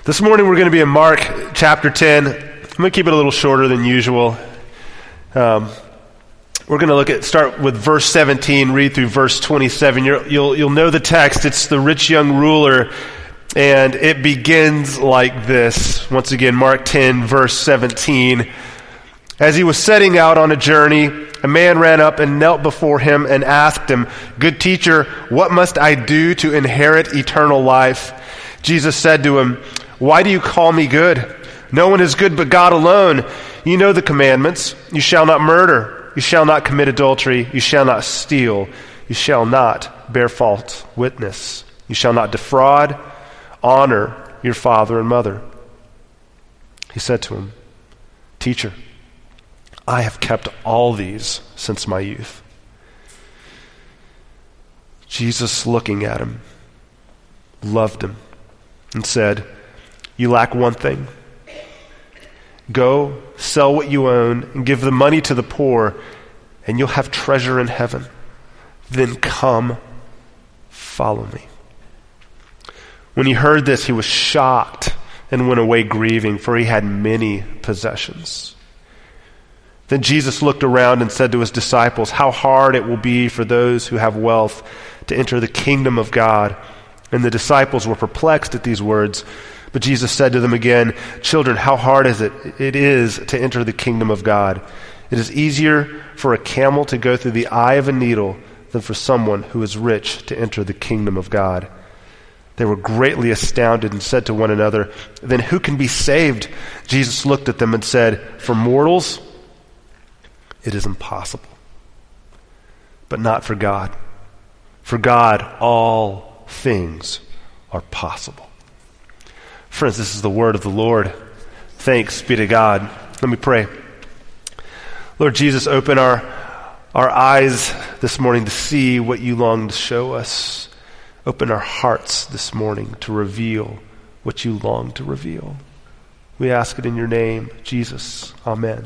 This morning we're going to be in Mark chapter 10. I'm going to keep it a little shorter than usual. We're going to start with verse 17, read through verse 27. You'll know the text. It's the rich young ruler, and it begins like this. Once again, Mark 10, verse 17. As he was setting out on a journey, a man ran up and knelt before him and asked him, "Good teacher, what must I do to inherit eternal life?" Jesus said to him, "Why do you call me good? No one is good but God alone. You know the commandments. You shall not murder. You shall not commit adultery. You shall not steal. You shall not bear false witness. You shall not defraud. Honor your father and mother." He said to him, "Teacher, I have kept all these since my youth." Jesus, looking at him, loved him and said, "You lack one thing. Go, sell what you own, and give the money to the poor, and you'll have treasure in heaven. Then come, follow me." When he heard this, he was shocked and went away grieving, for he had many possessions. Then Jesus looked around and said to his disciples, "How hard it will be for those who have wealth to enter the kingdom of God." And the disciples were perplexed at these words. But Jesus said to them again, "Children, how hard it is to enter the kingdom of God. It is easier for a camel to go through the eye of a needle than for someone who is rich to enter the kingdom of God." They were greatly astounded and said to one another, "Then who can be saved?" Jesus looked at them and said, "For mortals, it is impossible, but not for God. For God, all things are possible." Friends, this is the word of the Lord. Thanks be to God. Let me pray. Lord Jesus, open our eyes this morning to see what you long to show us. Open our hearts this morning to reveal what you long to reveal. We ask it in your name, Jesus. Amen.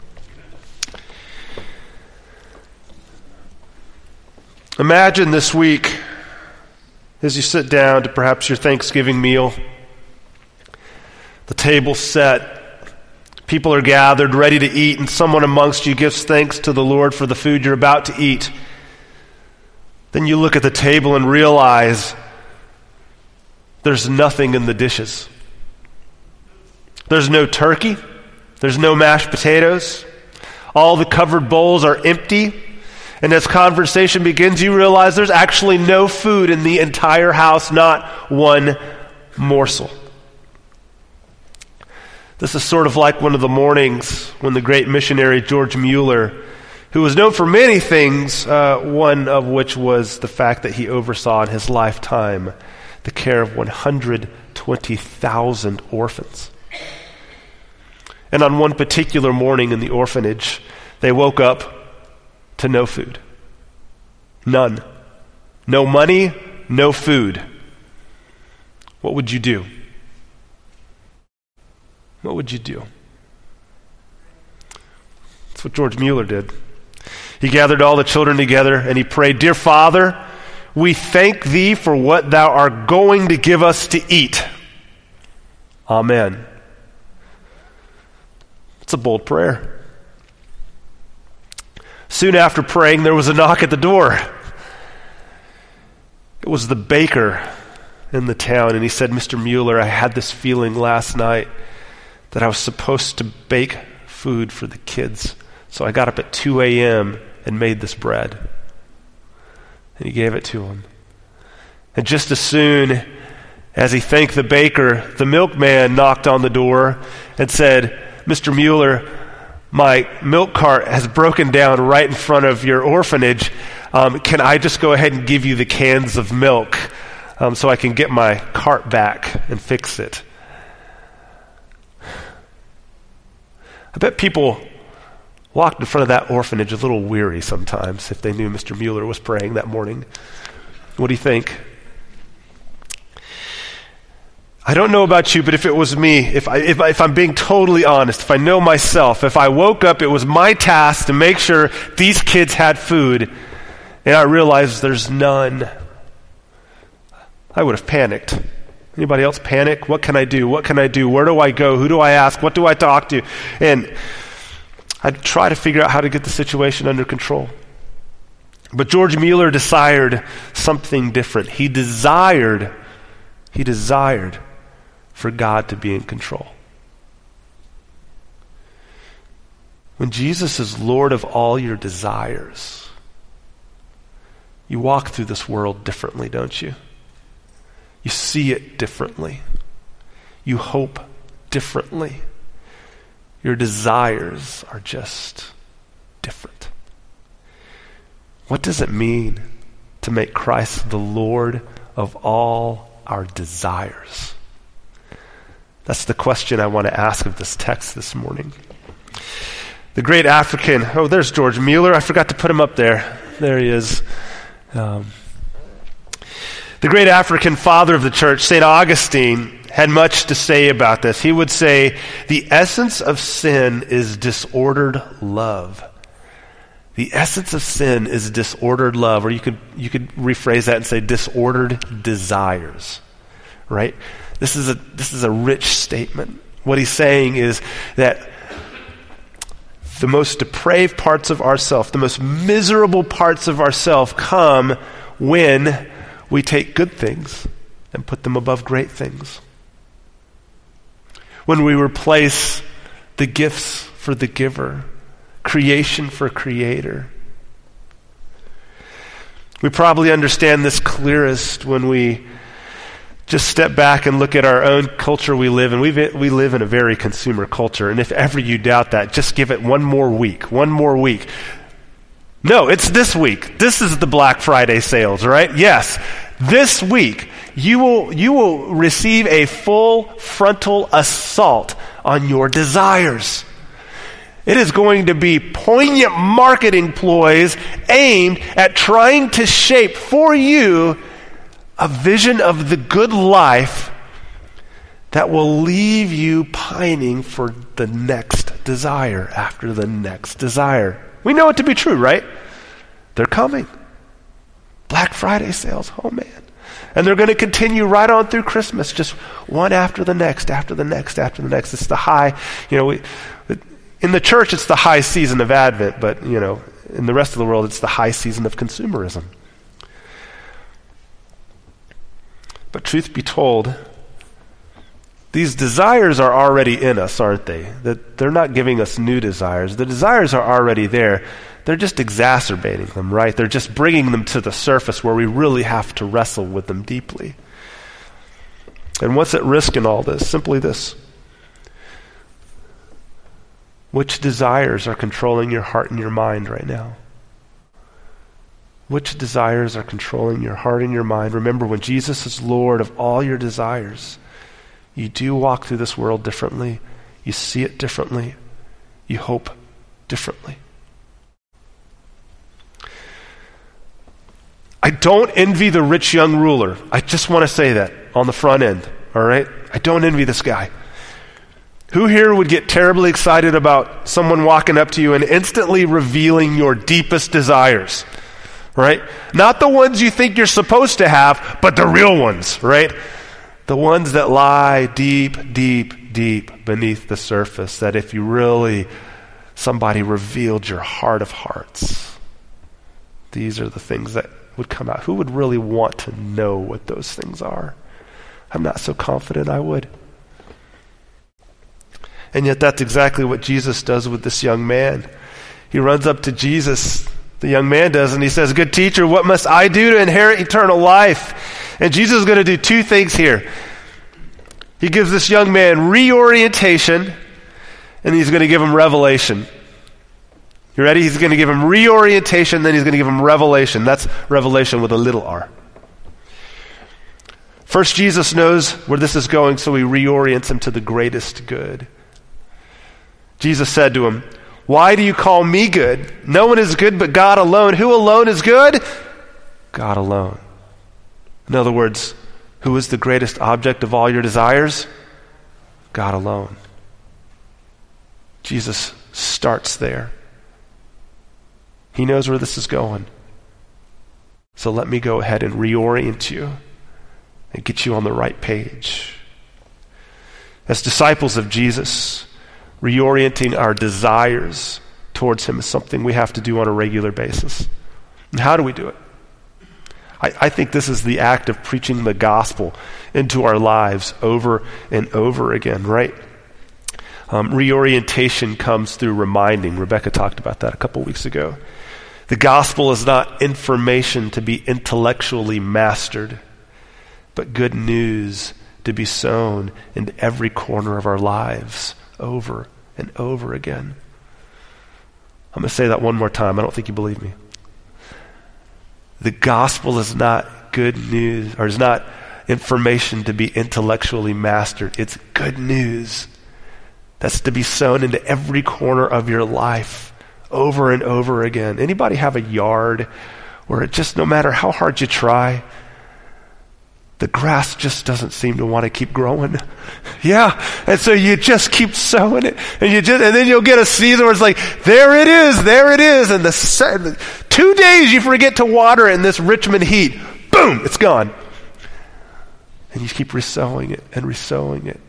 Imagine this week as you sit down to perhaps your Thanksgiving meal. The table's set. People are gathered, ready to eat, and someone amongst you gives thanks to the Lord for the food you're about to eat. Then you look at the table and realize there's nothing in the dishes. There's no turkey. There's no mashed potatoes. All the covered bowls are empty. And as conversation begins, you realize there's actually no food in the entire house, not one morsel. This is sort of like one of the mornings when the great missionary George Mueller, who was known for many things, one of which was the fact that he oversaw in his lifetime the care of 120,000 orphans. And on one particular morning in the orphanage, they woke up to no food. None. No money, no food. What would you do? What would you do? That's what George Mueller did. He gathered all the children together and he prayed, "Dear Father, we thank thee for what thou art going to give us to eat. Amen." It's a bold prayer. Soon after praying, there was a knock at the door. It was the baker in the town, and he said, "Mr. Mueller, I had this feeling last night that I was supposed to bake food for the kids. So I got up at 2 a.m. and made this bread." And he gave it to him. And just as soon as he thanked the baker, the milkman knocked on the door and said, "Mr. Mueller, my milk cart has broken down right in front of your orphanage. Can I just go ahead and give you the cans of milk so I can get my cart back and fix it?" I bet people walked in front of that orphanage a little weary sometimes if they knew Mr. Mueller was praying that morning. What do you think? I don't know about you, but if it was me, if I'm being totally honest, if I know myself, if I woke up, it was my task to make sure these kids had food, and I realized there's none, I would have panicked. Anybody else panic? What can I do? What can I do? Where do I go? Who do I ask? What do I talk to? And I try to figure out how to get the situation under control. But George Mueller desired something different. He desired for God to be in control. When Jesus is Lord of all your desires, you walk through this world differently, don't you? You see it differently. You hope differently. Your desires are just different. What does it mean to make Christ the Lord of all our desires? That's the question I want to ask of this text this morning. The great African, there's George Mueller. I forgot to put him up there. There he is. The great African father of the church, St. Augustine, had much to say about this. He would say, the essence of sin is disordered love. The essence of sin is disordered love, or you could rephrase that and say disordered desires, right? This is a rich statement. What he's saying is that the most depraved parts of ourself, the most miserable parts of ourself come when we take good things and put them above great things. When we replace the gifts for the giver, creation for creator. We probably understand this clearest when we just step back and look at our own culture we live in. We live in a very consumer culture, and if ever you doubt that, just give it one more week. No, it's this week. This is the Black Friday sales, right? Yes, this week you will receive a full frontal assault on your desires. It is going to be poignant marketing ploys aimed at trying to shape for you a vision of the good life that will leave you pining for the next desire after the next desire. We know it to be true, right? They're coming. Black Friday sales, oh man. And they're going to continue right on through Christmas, just one after the next, after the next, after the next. It's the high, in the church it's the high season of Advent, but in the rest of the world it's the high season of consumerism. But truth be told, these desires are already in us, aren't they? That they're not giving us new desires. The desires are already there. They're just exacerbating them, right? They're just bringing them to the surface where we really have to wrestle with them deeply. And what's at risk in all this? Simply this. Which desires are controlling your heart and your mind right now? Which desires are controlling your heart and your mind? Remember, when Jesus is Lord of all your desires, you do walk through this world differently. You see it differently. You hope differently. I don't envy the rich young ruler. I just want to say that on the front end, all right? I don't envy this guy. Who here would get terribly excited about someone walking up to you and instantly revealing your deepest desires, right? Not the ones you think you're supposed to have, but the real ones, right? The ones that lie deep, deep, deep beneath the surface, that if somebody revealed your heart of hearts, these are the things that would come out. Who would really want to know what those things are? I'm not so confident I would. And yet that's exactly what Jesus does with this young man. He runs up to Jesus, the young man does, and he says, "Good teacher, what must I do to inherit eternal life?" And Jesus is going to do two things here. He gives this young man reorientation, and he's going to give him revelation. You ready? He's going to give him reorientation, then he's going to give him revelation. That's revelation with a little r. First, Jesus knows where this is going, so he reorients him to the greatest good. Jesus said to him, "Why do you call me good? No one is good but God alone." Who alone is good? God alone. In other words, who is the greatest object of all your desires? God alone. Jesus starts there. He knows where this is going. So let me go ahead and reorient you and get you on the right page. As disciples of Jesus, reorienting our desires towards him is something we have to do on a regular basis. And how do we do it? I think this is the act of preaching the gospel into our lives over and over again, right? Reorientation comes through reminding. Rebecca talked about that a couple weeks ago. The gospel is not information to be intellectually mastered, but good news to be sown in every corner of our lives over and over again. I'm going to say that one more time. I don't think you believe me. The gospel is not good news, or is not information to be intellectually mastered. It's good news that's to be sown into every corner of your life over and over again. Anybody have a yard where it just, no matter how hard you try, the grass just doesn't seem to want to keep growing? Yeah. And so you just keep sowing it, and then you'll get a season where it's like, there it is. And the 2 days you forget to water it in this Richmond heat, boom, it's gone. And you keep resowing it and resowing it.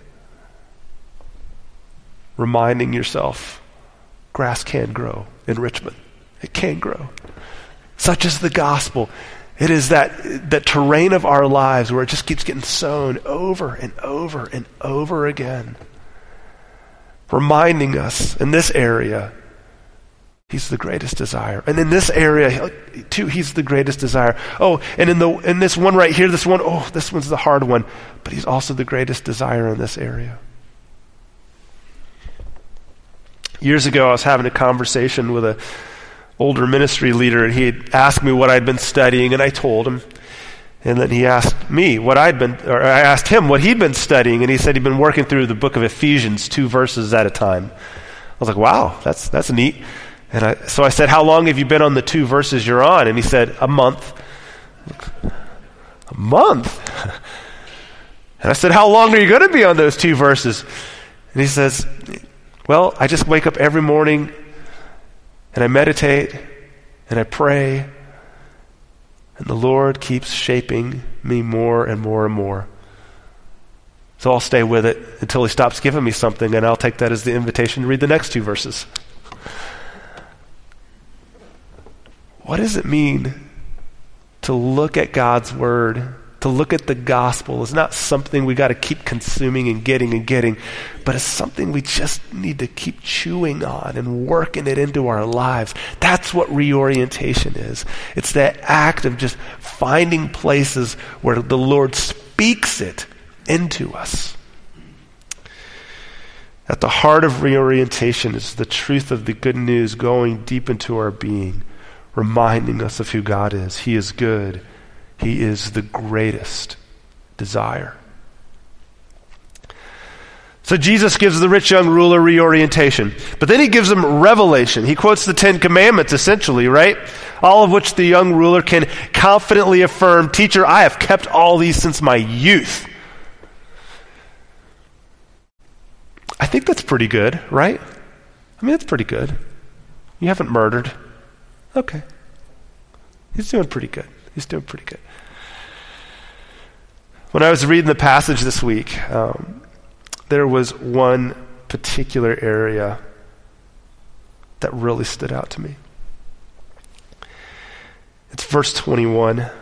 Reminding yourself, grass can grow in Richmond. It can grow. Such is the gospel. It is that terrain of our lives where it just keeps getting sown over and over and over again. Reminding us in this area, he's the greatest desire. And in this area, too, he's the greatest desire. Oh, and in this one right here, this one's the hard one. But he's also the greatest desire in this area. Years ago, I was having a conversation with an older ministry leader, and he had asked me what I'd been studying, and I told him. And then he asked me I asked him what he'd been studying, and he said he'd been working through the book of Ephesians 2 verses at a time. I was like, wow, that's neat. And so I said, how long have you been on the 2 verses you're on? And he said, a month. A month? And I said, how long are you going to be on those 2 verses? And he says, well, I just wake up every morning and I meditate and I pray, and the Lord keeps shaping me more and more and more. So I'll stay with it until he stops giving me something, and I'll take that as the invitation to read the next 2 verses. What does it mean to look at God's word, to look at the gospel? It's not something we got to keep consuming and getting, but it's something we just need to keep chewing on and working it into our lives. That's what reorientation is. It's that act of just finding places where the Lord speaks it into us. At the heart of reorientation is the truth of the good news going deep into our being, reminding us of who God is. He is good. He is the greatest desire. So Jesus gives the rich young ruler reorientation, but then he gives him revelation. He quotes the 10 Commandments, essentially, right? All of which the young ruler can confidently affirm, "Teacher, I have kept all these since my youth." I think that's pretty good, right? I mean, that's pretty good. You haven't murdered. Okay. He's doing pretty good. When I was reading the passage this week, there was one particular area that really stood out to me. It's verse 21. It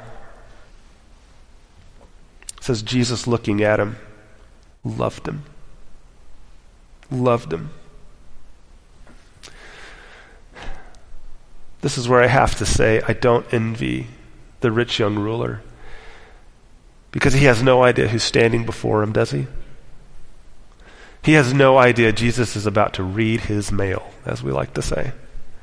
says, Jesus, looking at him, loved him. Loved him. This is where I have to say I don't envy the rich young ruler, because he has no idea who's standing before him, does he? He has no idea Jesus is about to read his mail, as we like to say.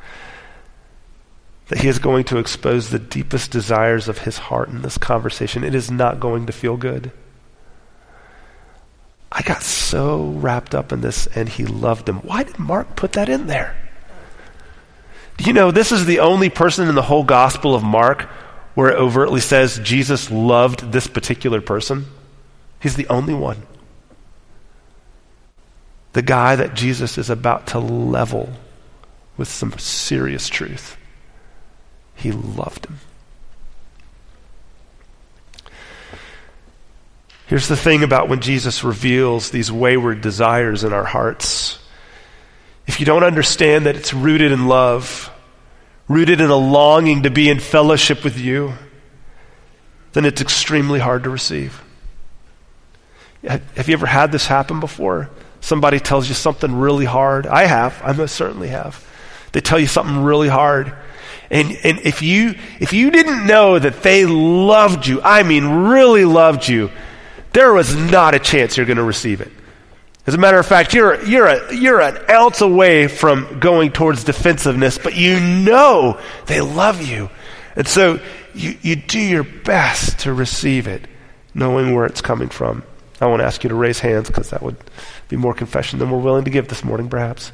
That he is going to expose the deepest desires of his heart in this conversation. It is not going to feel good. I got so wrapped up in this, and he loved him. Why did Mark put that in there? Do you know this is the only person in the whole Gospel of Mark where it overtly says Jesus loved this particular person? He's the only one. The guy that Jesus is about to level with some serious truth. He loved him. Here's the thing about when Jesus reveals these wayward desires in our hearts. If you don't understand that it's rooted in love, rooted in a longing to be in fellowship with you, then it's extremely hard to receive. Have you ever had this happen before? Somebody tells you something really hard. I have. I most certainly have. They tell you something really hard. And if you didn't know that they loved you, I mean really loved you, there was not a chance you're going to receive it. As a matter of fact, you're an ounce away from going towards defensiveness, but you know they love you. And so you do your best to receive it, knowing where it's coming from. I won't ask you to raise hands because that would be more confession than we're willing to give this morning, perhaps.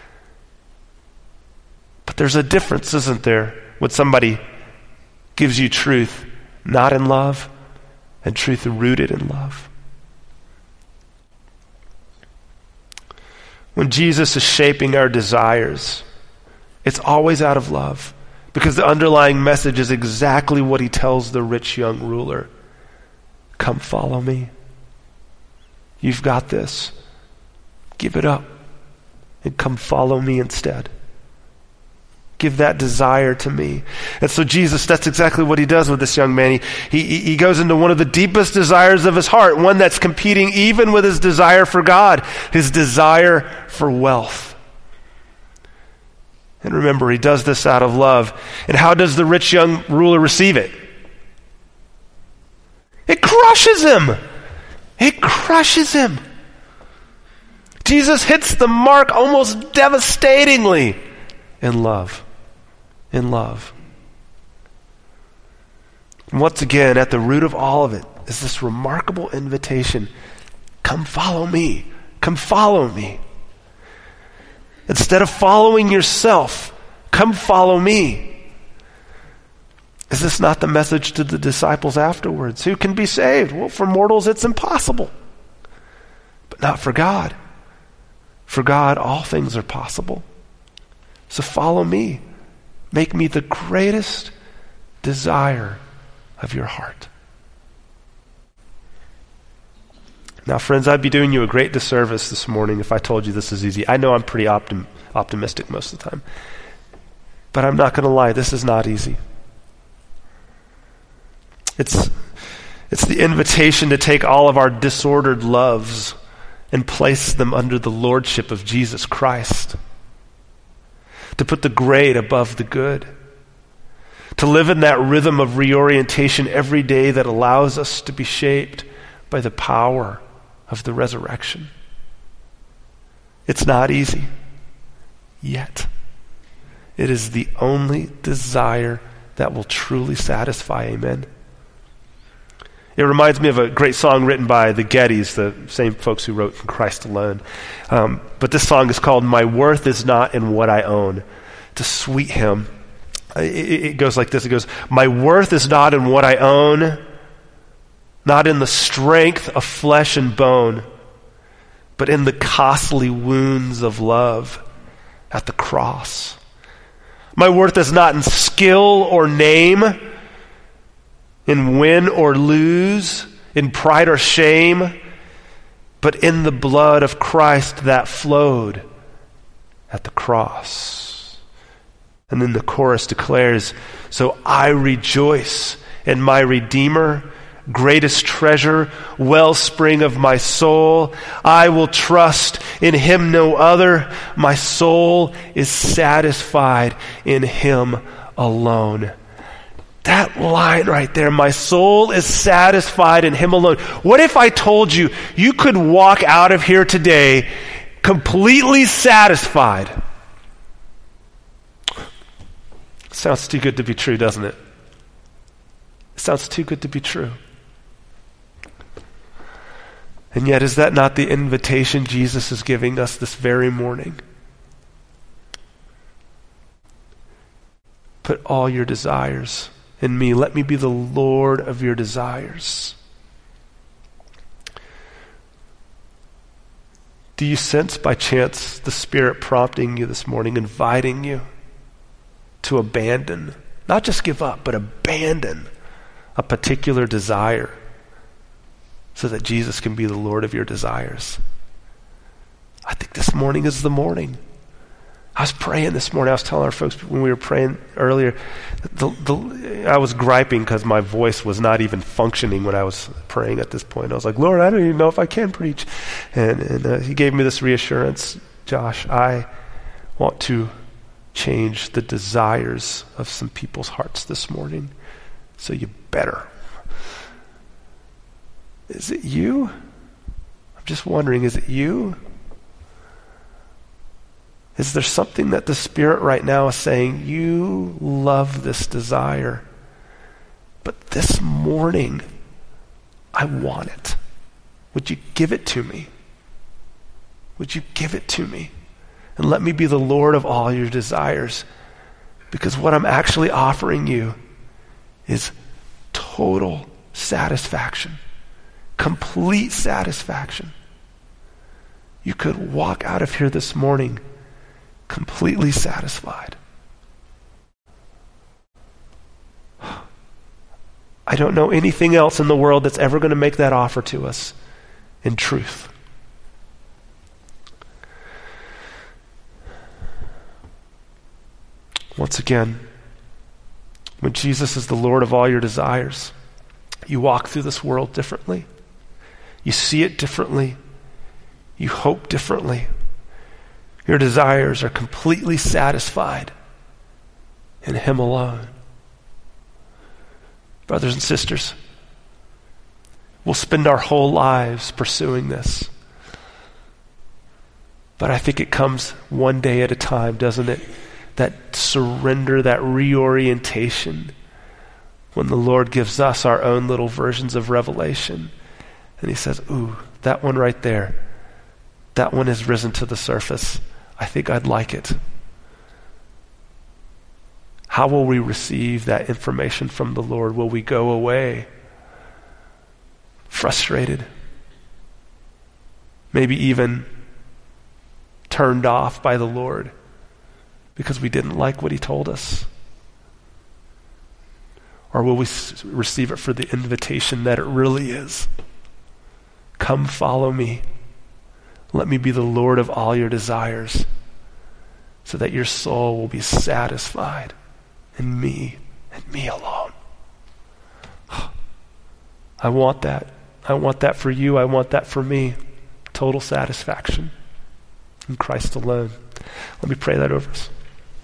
But there's a difference, isn't there, when somebody gives you truth not in love and truth rooted in love. When Jesus is shaping our desires, it's always out of love, because the underlying message is exactly what he tells the rich young ruler. Come follow me. You've got this. Give it up and come follow me instead. Give that desire to me. And so Jesus, that's exactly what he does with this young man. He goes into one of the deepest desires of his heart, one that's competing even with his desire for God, his desire for wealth. And remember, he does this out of love. And how does the rich young ruler receive it? It crushes him. It crushes him. Jesus hits the mark almost devastatingly in love. In love. And once again, at the root of all of it is this remarkable invitation. Come follow me. Come follow me. Instead of following yourself, come follow me. Is this not the message to the disciples afterwards? Who can be saved? Well, for mortals it's impossible. But not for God. For God, all things are possible. So follow me. Make me the greatest desire of your heart. Now, friends, I'd be doing you a great disservice this morning if I told you this is easy. I know I'm pretty optimistic most of the time. But I'm not going to lie, this is not easy. It's the invitation to take all of our disordered loves and place them under the lordship of Jesus Christ. To put the great above the good. To live in that rhythm of reorientation every day that allows us to be shaped by the power of the resurrection. It's not easy, yet it is the only desire that will truly satisfy. Amen. It reminds me of a great song written by the Gettys, the same folks who wrote In Christ Alone. But this song is called My Worth Is Not in What I Own. It's a sweet hymn. It goes like this. It goes, my worth is not in what I own, not in the strength of flesh and bone, but in the costly wounds of love at the cross. My worth is not in skill or name, in win or lose, in pride or shame, but in the blood of Christ that flowed at the cross. And then the chorus declares, so I rejoice in my Redeemer, greatest treasure, wellspring of my soul. I will trust in him no other. My soul is satisfied in him alone. That line right there, my soul is satisfied in him alone. What if I told you you could walk out of here today completely satisfied? Sounds too good to be true, doesn't it? It sounds too good to be true. And yet, is that not the invitation Jesus is giving us this very morning? Put all your desires in me. Let me be the Lord of your desires. Do you sense by chance the Spirit prompting you this morning, inviting you to abandon, not just give up, but abandon a particular desire so that Jesus can be the Lord of your desires. I think this morning is the morning. I was praying this morning. I was telling our folks when we were praying earlier, I was griping because my voice was not even functioning when I was praying at this point. I was like, Lord, I don't even know if I can preach. And he gave me this reassurance. Josh, I want to change the desires of some people's hearts this morning. So you better. Is it you? I'm just wondering, is it you? Is there something that the Spirit right now is saying, you love this desire, but this morning, I want it. Would you give it to me? Would you give it to me? And let me be the Lord of all your desires. Because what I'm actually offering you is total satisfaction. Complete satisfaction. You could walk out of here this morning completely satisfied. I don't know anything else in the world that's ever going to make that offer to us in truth. Once again, when Jesus is the Lord of all your desires, you walk through this world differently. You see it differently. You hope differently. Your desires are completely satisfied in Him alone. Brothers and sisters, we'll spend our whole lives pursuing this. But I think it comes one day at a time, doesn't it? That surrender, that reorientation, when the Lord gives us our own little versions of revelation. And He says, ooh, that one right there, that one has risen to the surface. I think I'd like it. How will we receive that information from the Lord? Will we go away frustrated? Maybe even turned off by the Lord because we didn't like what He told us? Or will we receive it for the invitation that it really is? Come follow me. Let me be the Lord of all your desires, so that your soul will be satisfied in me and me alone. I want that. I want that for you. I want that for me. Total satisfaction in Christ alone. Let me pray that over us.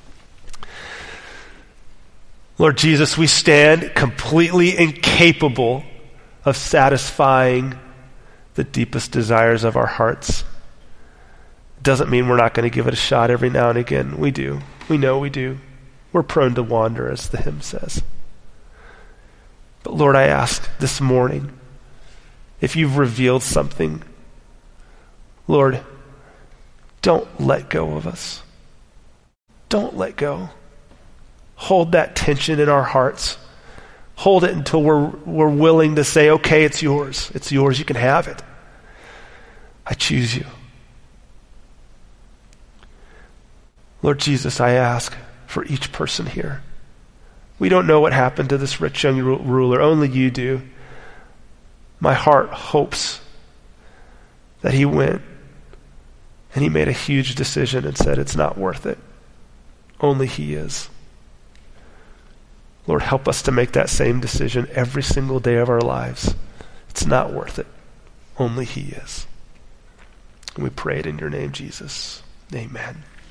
Lord Jesus, we stand completely incapable of satisfying the deepest desires of our hearts. Doesn't mean we're not going to give it a shot every now and again. We do. We know we do. We're prone to wander, as the hymn says. But Lord, I ask this morning, if you've revealed something, Lord, don't let go of us. Don't let go. Hold that tension in our hearts. Hold it until we're willing to say, okay, it's yours. It's yours. You can have it. I choose you. Lord Jesus, I ask for each person here. We don't know what happened to this rich young ruler. Only you do. My heart hopes that he went and he made a huge decision and said, it's not worth it. Only He is. Lord, help us to make that same decision every single day of our lives. It's not worth it. Only He is. And we pray it in your name, Jesus. Amen.